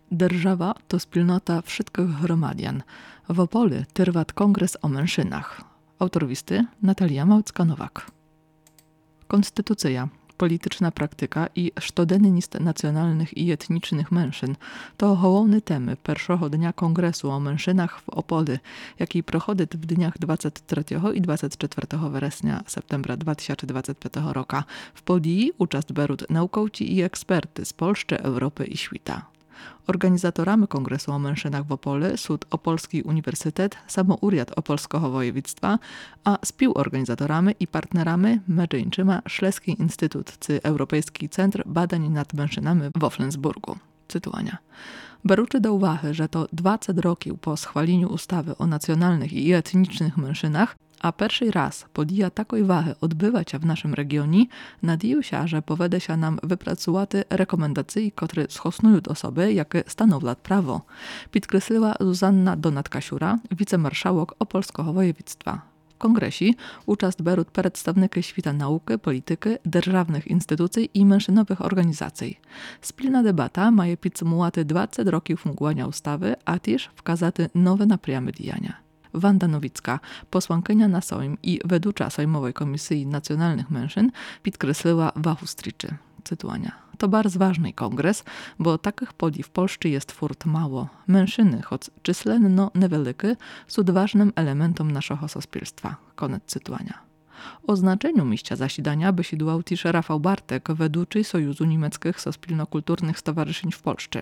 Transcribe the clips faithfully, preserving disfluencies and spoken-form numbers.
Держава to spilnota wszystkich hromadian. W Opole trwać kongres o mężczyznach. Autor listy Natalia Małcka-Nowak. Konstytucja, polityczna praktyka i sztodenist nacjonalnych i etnicznych mężczyzn to główne temy pierwszego dnia kongresu o mężczyznach w Opole, jaki prochodzi w dniach dwudziestego trzeciego i dwudziestego czwartego września septembra dwa tysiące dwudziestego piątego roku. W podii uczest berą naukowcy i eksperty z Polski, Europy i świata. Organizatorami Kongresu o mężczyznach w Opole są Opolski Uniwersytet, Samouriad Opolskiego Województwa, a współorganizatorami i partnerami Medzyńczyma Szleski Instytut czy Europejski Centr Badań nad Mężczyznami w Flensburgu. Cytowania. Biorąc do uwagi, że to dwadzieścia roków po schwaleniu ustawy o nacjonalnych i etnicznych mężczyznach, a pierwszy raz podjęła takiej wagi odbywać się w naszym regionie, nadzieję się, że powede się nam wypracować rekomendacje, które schosnują osoby, jakie stanowią prawo, podkreśliła Zuzanna Donat-Kasiura, wicemarszałek Opolskiego Województwa. W kongresie uczest biorą przedstawnicy świata nauki, polityki, державnych instytucji i mężczyznowych organizacji. Spilna debata ma podsumować dwadzieścia roków fungowania ustawy, a też wskazać nowe napряmy działania. Wanda Nowicka, posłankynia na Sejm i wedłucza Sejmowej Komisji Nacjonalnych Mężczyzn, podkreśliła wagę striczy. Cytowania. To bardzo ważny kongres, bo takich podii w Polsce jest furt mało. Mężczyzny, choć czyslenno niewielkie, są ważnym elementem naszego społeczeństwa. Koniec cytowania. O znaczeniu miejsca zasiadania besidował też Rafał Bartek, wedłuczy Sojuzu Niemieckich Sospilnokulturnych Stowarzyszeń w Polsce.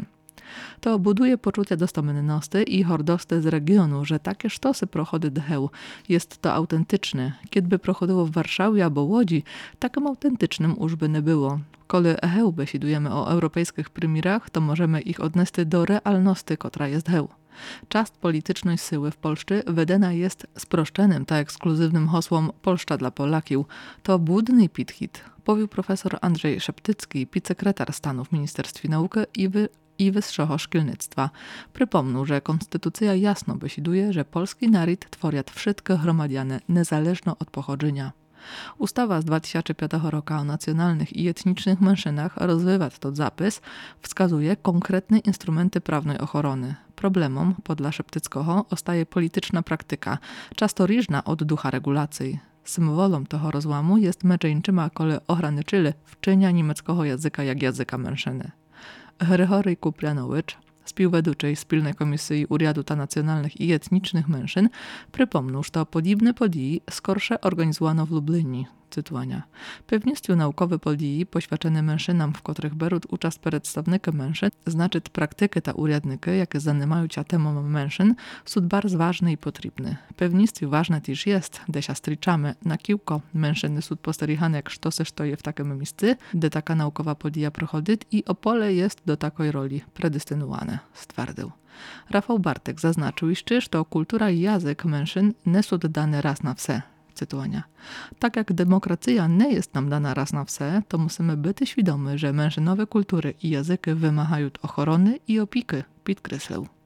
To buduje poczucie dostomenności i hordosti z regionu, że takie sztosy prochody dheł jest to autentyczne. Kiedy prochodziło w Warszawie albo Łodzi, takim autentycznym już by nie było. Kiedy heł besidujemy o europejskich prymirach, to możemy ich odnieść do realności, która jest heł. Czast politycznej siły w Polsce wedena jest sproszczenym, tak ekskluzywnym hasłom Polska dla Polaków. To budny podchód, powił profesor Andrzej Szeptycki, podsekretarz stanu w Ministerstwie Nauki i wy i Wyższego Szkolnictwa. Przypomnę, że konstytucja jasno besiduje, że polski naród tworiat wszystkie hromadiane, niezależnie od pochodzenia. Ustawa z dwa tysiące piątego roku o nacjonalnych i etnicznych mężczyznach rozwywa to zapis, wskazuje konkretne instrumenty prawnej ochrony. Problemom, podla Szeptyckiego, ostaje polityczna praktyka, często różna od ducha regulacji. Symbolem tego rozłamu jest Medzyńczyma, kole ograniczyli wczynia niemieckiego języka jak języka mężczyzny. Hrychory Kuprianowicz, współwedłuczej Spilnej Komisji Uriadu ta Nacjonalnych i Etnicznych Mężczyzn, przypomnął, że podobne podії skorsze organizowano w Lublinie. Cytowania. Pewnictwo naukowe podії poświęcone mężczyznom, w których biorą uczest przedstawnicy mężczyzn, znaczy praktyki ta uradniki, jakie zajmują się temą mężczyzn, są bardzo ważne i potrzebne. Pewnictwo ważne też jest, gdy się stryczamy na kiłko mężczyzny są posterichane jak sztosy stoje w takim miejscu, gdy taka naukowa podija prochodzi i Opole jest do takiej roli predestynowane, stwierdził. Rafał Bartek zaznaczył jeszcze, że kultura i język mężczyzn nie są dane raz na wse. Cytowania. Tak jak demokracja nie jest nam dana raz na wse, to musimy być świadomi, że mężczyznowe kultury i języki wymagają ochrony i opieki, podkreślił.